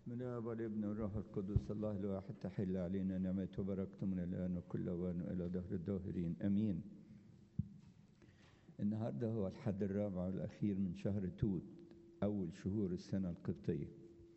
بسم الله والابن والروح القدس الله الواحد تحل علينا نعمته وبركته من الآن وكل أوان إلى دهر الداهرين أمين. النهارده هو الحد الرابع والأخير من شهر توت، أول شهور السنة القبطية.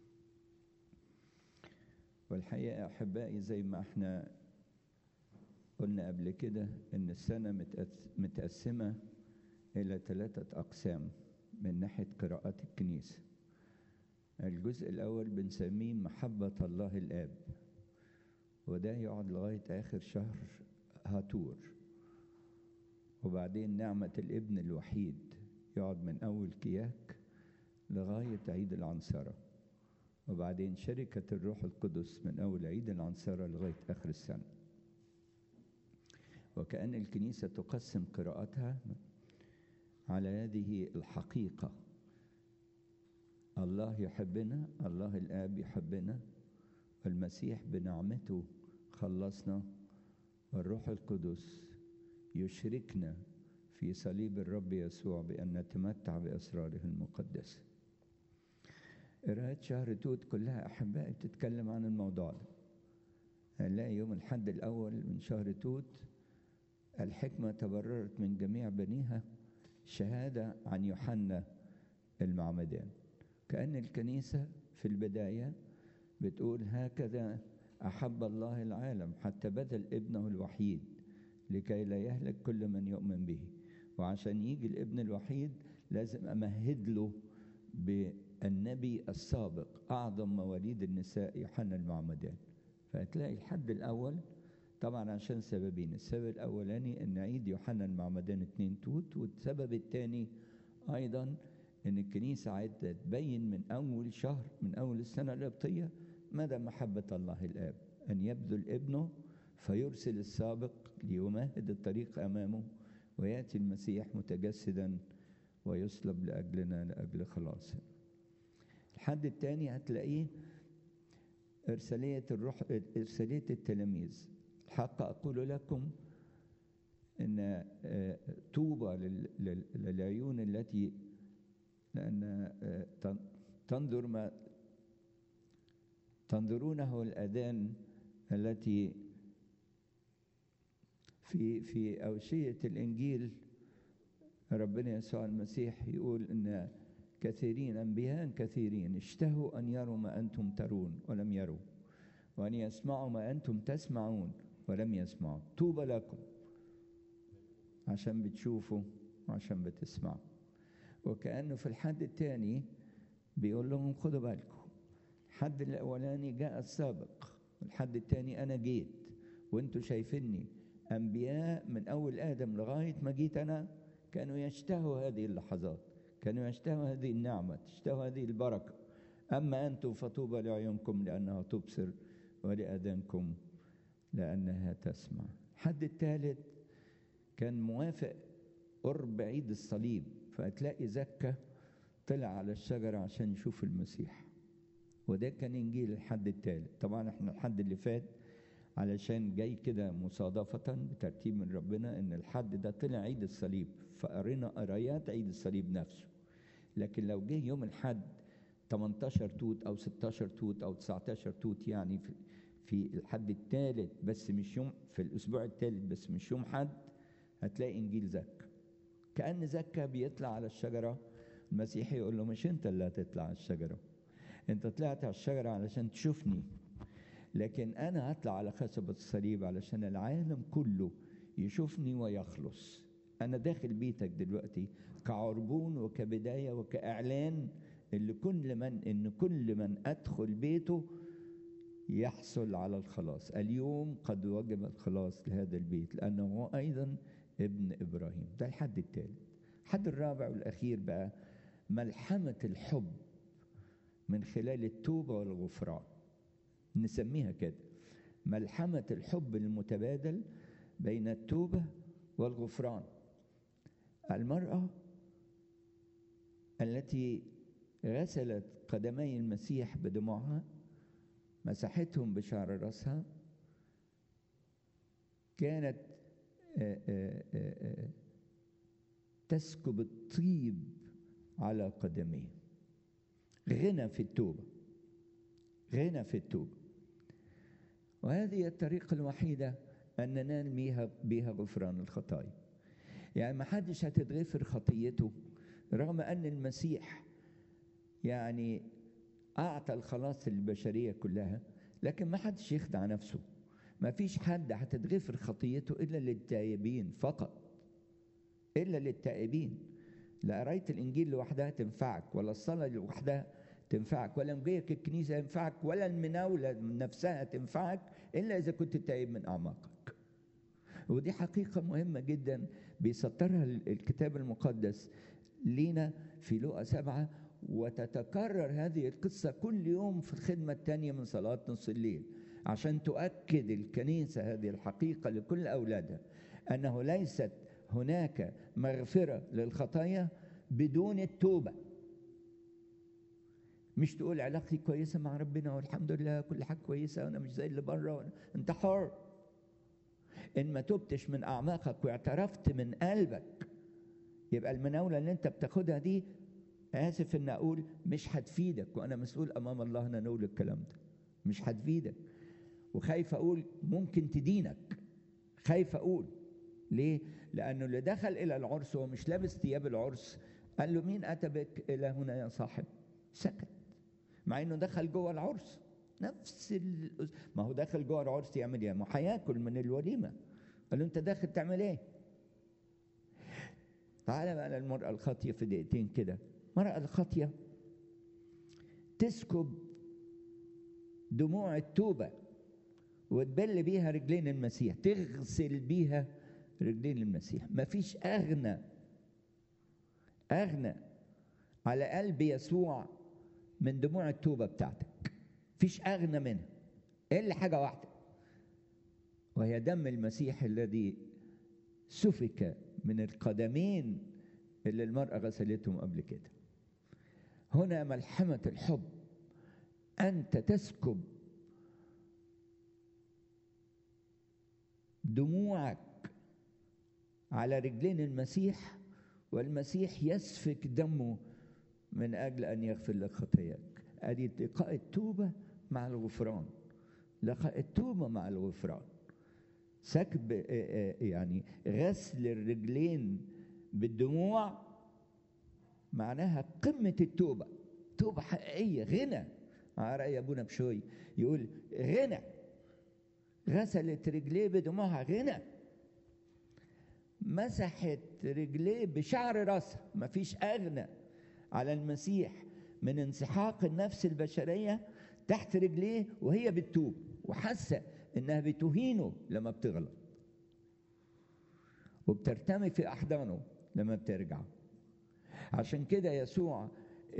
والحقيقة أحبائي زي ما احنا قلنا قبل كده إن السنة متقسمة إلى 3 أقسام من ناحية قراءات الكنيسة. الجزء الأول بنسميه محبة الله الآب، وده يقعد لغاية آخر شهر هاتور. وبعدين نعمة الابن الوحيد يقعد من أول كياك لغاية عيد العنصرة. وبعدين شركة الروح القدس من أول عيد العنصرة لغاية آخر السنة. وكأن الكنيسة تقسم قراءتها على هذه الحقيقة: الله يحبنا، الله الآب يحبنا، والمسيح بنعمته خلصنا، والروح القدس يشركنا في صليب الرب يسوع بأن نتمتع بأسراره المقدسة. قراءة شهر توت كلها أحبائي بتتكلم عن الموضوع ده. هنلاقي يوم الحد الأول من شهر توت الحكمة تبررت من جميع بنيها، شهادة عن يوحنا المعمدان. كأن الكنيسة في البداية بتقول: هكذا أحب الله العالم حتى بذل ابنه الوحيد لكي لا يهلك كل من يؤمن به. وعشان يجي الابن الوحيد لازم أمهد له بالنبي السابق أعظم مواليد النساء يوحنا المعمدان. فهتلاقي الحد الأول طبعا عشان سببين: السبب الأولاني أن عيد يوحنا المعمدان 2 توت، والسبب الثاني أيضا إن الكنيسة عايزة تبين من أول شهر من أول السنة القبطية مدى محبة الله الآب، أن يبذل ابنه فيرسل السابق ليمهد الطريق أمامه، ويأتي المسيح متجسدا ويصلب لأجلنا لأجل خلاصنا. الحد الثاني هتلاقيه إرسالية الروح، إرسالية التلاميذ. الحق أقول لكم إن طوبى للعيون التي لأن تنظر ما تنظرونه الأذان التي في أوشية الإنجيل. ربنا يسوع المسيح يقول إن كثيرين أنبياء كثيرين اشتهوا أن يروا ما أنتم ترون ولم يروا، وأن يسمعوا ما أنتم تسمعون ولم يسمعوا. طوبى لكم عشان بتشوفوا وعشان بتسمعوا. وكأنه في الحد الثاني بيقول لهم: خدوا بالكم، الحد الأولاني جاء السابق، والحد الثاني أنا جيت، وانتوا شايفيني أنبياء من أول آدم لغاية ما جيت أنا كانوا يشتهوا هذه اللحظات، كانوا يشتهوا هذه النعمة، تشتهوا هذه البركة. أما أنتم فطوبى لعيونكم لأنها تبصر، ولأذانكم لأنها تسمع. الحد الثالث كان موافق قرب عيد الصليب، فهتلاقي زكا طلع على الشجرة عشان يشوف المسيح، وده كان إنجيل الحد الثالث. طبعا احنا الحد اللي فات علشان جاي كده مصادفة بترتيب من ربنا إن الحد ده طلع عيد الصليب، فقرينا قرايات عيد الصليب نفسه. لكن لو جه يوم الحد 18 توت أو 16 توت أو 19 توت، يعني في الحد الثالث بس مش يوم، في الأسبوع الثالث بس مش يوم حد، هتلاقي إنجيل زكا. كأن زكا بيطلع على الشجرة، المسيح يقول له: مش أنت اللي هتطلع على الشجرة، أنت طلعت على الشجرة علشان تشوفني، لكن أنا هطلع على خشبة الصليب علشان العالم كله يشوفني ويخلص. أنا داخل بيتك دلوقتي كعربون وكبداية وكإعلان إن كل من أدخل بيته يحصل على الخلاص. اليوم قد وجب الخلاص لهذا البيت لأنه هو أيضا ابن إبراهيم. ده الحد الثالث. الحد الرابع والأخير بقى ملحمة الحب من خلال التوبة والغفران، نسميها كده ملحمة الحب المتبادل بين التوبة والغفران. المرأة التي غسلت قدمي المسيح بدموعها، مسحتهم بشعر رأسها، كانت تسكب الطيب على قدميه. غنى في التوبة، غنى في التوبة. وهذه الطريقة الوحيدة أن ننال بها غفران الخطايا. يعني ما حدش هتتغفر خطيته رغم أن المسيح يعني أعطى الخلاص للبشرية كلها، لكن ما حدش يخدع نفسه. ما فيش حد هتتغفر خطيته إلا للتائبين فقط، إلا للتائبين. لا قراية الإنجيل لوحدها تنفعك، ولا الصلاة لوحدها تنفعك، ولا مجيك الكنيسة ينفعك، ولا المناولة نفسها تنفعك إلا إذا كنت تائب من أعماقك. ودي حقيقة مهمة جدا بيسطرها الكتاب المقدس لينا في لوقا 7، وتتكرر هذه القصة كل يوم في الخدمة الثانية من صلاة نص الليل، عشان تؤكد الكنيسة هذه الحقيقة لكل أولادها، أنه ليست هناك مغفرة للخطايا بدون التوبة. مش تقول علاقتي كويسة مع ربنا والحمد لله كل حاجة كويسة وأنا مش زي اللي بره، أنت حر. إن ما تبتش من أعماقك واعترفت من قلبك، يبقى المناولة اللي أنت بتاخدها دي، آسف إن أقول، مش هتفيدك، وأنا مسؤول أمام الله أن أقول الكلام ده، مش هتفيدك. وخايف أقول ممكن تدينك، خايف أقول ليه؟ لأنه اللي دخل إلى العرس هو مش لابس ثياب العرس، قال له مين أتى بك إلى هنا يا صاحب؟ سكت، مع إنه دخل جوه العرس. ما هو داخل جوه العرس يعمل إيه؟ ما هياكل من الوليمة. قال له أنت داخل تعمل إيه؟ تعالى بقى للمرأة الخاطية في دقيقتين كده. المرأة الخاطية تسكب دموع التوبة وتبل بيها رجلين المسيح، تغسل بيها رجلين المسيح. مفيش أغنى على قلب يسوع من دموع التوبة بتاعتك. مفيش أغنى منها إلا حاجة واحدة، وهي دم المسيح الذي سفك من القدمين اللي المرأة غسلتهم قبل كده. هنا ملحمة الحب، أنت تسكب دموعك على رجلين المسيح، والمسيح يسفك دمه من أجل أن يغفر لك خطاياك. أدي لقاء التوبة مع الغفران، لقاء التوبة مع الغفران. سكب يعني غسل الرجلين بالدموع معناها قمة التوبة، توبة حقيقية، غنى. على رأي أبونا بشوي يقول غنى، غسلت رجليه بدموعها غنى، مسحت رجليه بشعر راسها. مفيش أغنى على المسيح من انسحاق النفس البشرية تحت رجليه وهي بتتوب وحاسة إنها بتهينه لما بتغلط، وبترتمي في أحضانه لما بترجع. عشان كده يسوع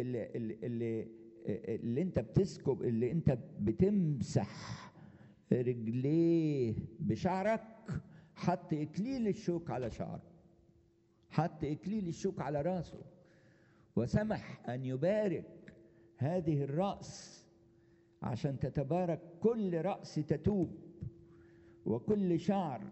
اللي انت بتسكب، اللي انت بتمسح رجليه بشعرك، حط إكليل الشوك على شعره، حط إكليل الشوك على راسه، وسمح أن يبارك هذه الرأس عشان تتبارك كل رأس تتوب، وكل شعر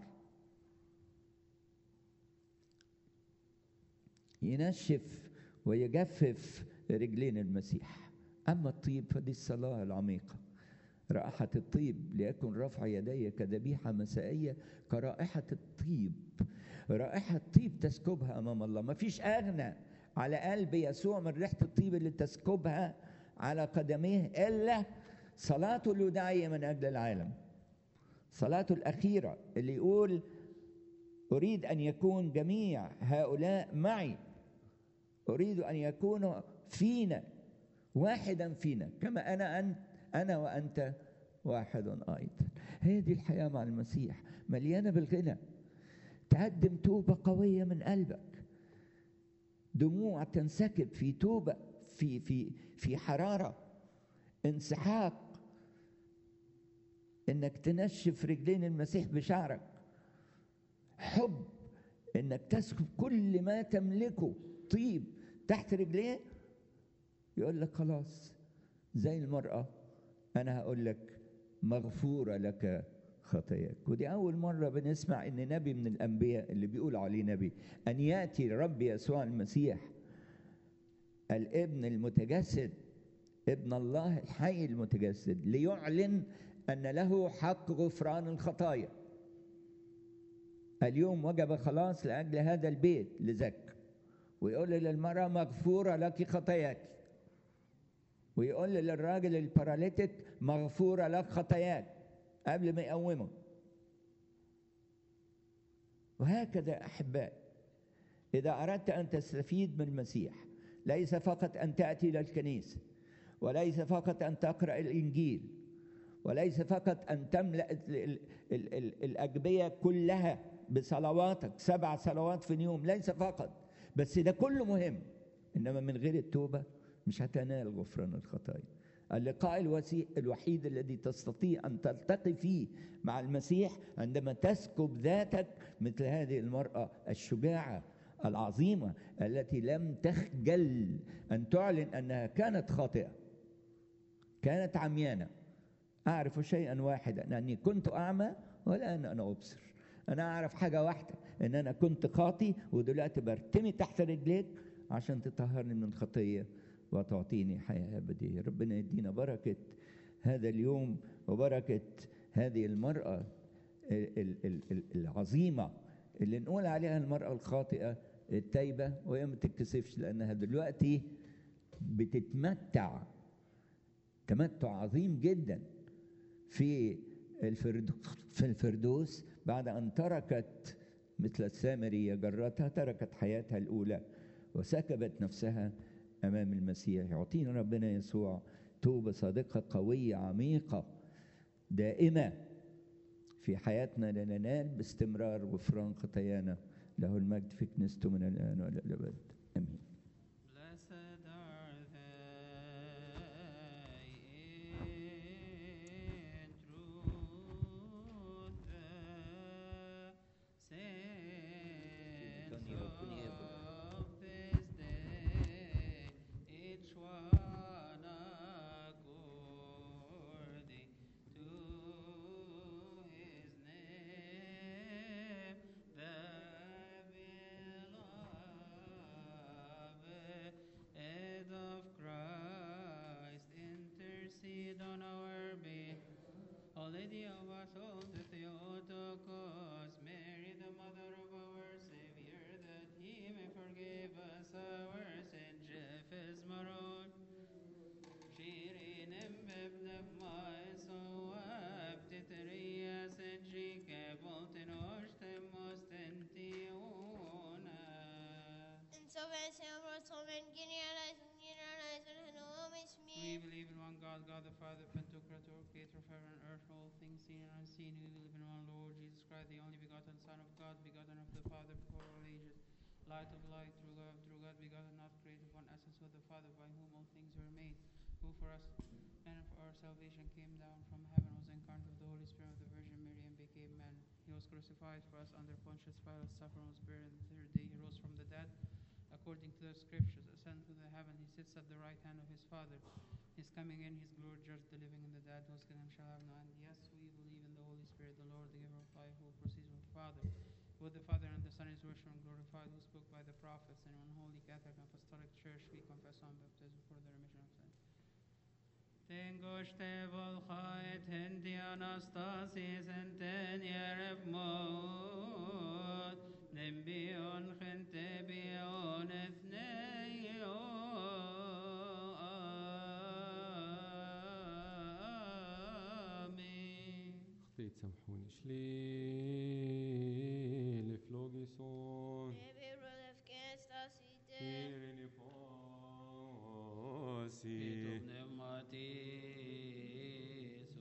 ينشف ويجفف رجلين المسيح. أما الطيب فدي الصلاة العميقة. رائحة الطيب ليكن رفع يدي كذبيحة مسائية كرائحة الطيب. رائحة طيب تسكبها أمام الله. ما فيش أغنى على قلب يسوع من ريحة الطيب اللي تسكبها على قدميه إلا صلاته الوداعية من أجل العالم، صلاته الأخيرة اللي يقول أريد أن يكون جميع هؤلاء معي، أريد أن يكونوا فينا واحدا فينا كما أنا وأنت واحد أيضا. هي دي الحياة مع المسيح، مليانة بالغنى. تقدم توبة قوية من قلبك، دموع تنسكب في توبة، في حرارة، انسحاق، انك تنشف رجلين المسيح بشعرك، حب انك تسكب كل ما تملكه طيب تحت رجليه. يقول لك خلاص زي المرأة انا هقول لك مغفورة لك خطاياك. ودي اول مرة بنسمع ان نبي من الانبياء اللي بيقول عليه نبي ان يأتي رب يسوع المسيح الابن المتجسد ابن الله الحي المتجسد ليعلن أن له حق غفران الخطايا. اليوم وجب خلاص لأجل هذا البيت لزكا، ويقول للمرأة مغفورة لك خطاياك، ويقول للراجل الباراليتيك مغفورة لك خطاياك قبل ما يقومه. وهكذا أحبائي، إذا أردت أن تستفيد من المسيح ليس فقط أن تأتي إلى الكنيسة، وليس فقط أن تقرأ الإنجيل، وليس فقط أن تملأ الأجبية كلها بصلواتك 7 صلوات في اليوم، ليس فقط، بس ده كله مهم، إنما من غير التوبة مش هتنال غفران الخطايا. اللقاء الوحيد الذي تستطيع أن تلتقي فيه مع المسيح عندما تسكب ذاتك مثل هذه المرأة الشجاعة العظيمة التي لم تخجل أن تعلن أنها كانت خاطئة، كانت عميانة. أعرف شيئا واحدا، أني كنت أعمى والآن أنا أبصر. أنا أعرف حاجة واحدة، أن أنا كنت خاطي ودلوقتي برتمي تحت رجليك عشان تطهرني من الخطية وتعطيني حياة أبدية. ربنا يدينا بركة هذا اليوم وبركة هذه المرأة العظيمة اللي نقول عليها المرأة الخاطئة التايبة، وهي ما تتكسفش لأنها دلوقتي بتتمتع تمتع عظيم جدا في الفردوس بعد أن تركت مثل السامرية جرتها، تركت حياتها الأولى وسكبت نفسها أمام المسيح. يعطينا ربنا يسوع توبة صادقة قوية عميقة دائمة في حياتنا لننال باستمرار غفران خطايانا. له المجد في كنيسته من الآن وإلى الأبد، آمين. We believe in one God, God the Father, Pantocrator, Creator of heaven and earth, all things seen and unseen. We believe in one Lord Jesus Christ, the only begotten Son of God, begotten of the Father before all ages, light of light, true God, begotten, not created, one essence with the Father, by whom all things were made, who for us and for our salvation came down from heaven, was incarnate of the Holy Spirit of the Virgin Mary, and became man. He was crucified for us under Pontius Pilate, suffered, was buried, and the third day he rose from the dead, according to the Scriptures, ascended to the heaven. He sits at the right hand of his Father. He's coming in his glory, judge the living and the dead, whose kingdom shall have no end. Yes, we believe in the Holy Spirit, the Lord, the giver of life, who proceeds from the Father. With the Father and the Son is worshipped and glorified, who spoke by the prophets, and in one holy Catholic and Apostolic Church we confess on baptism for the remission of sins. Tengoshte volchait hendi anastasis enten yeref mod, nembion chente bion ethneio. سامحوني شليل فلوجيسون Baby, brother, can't stop, see إيريني فاسي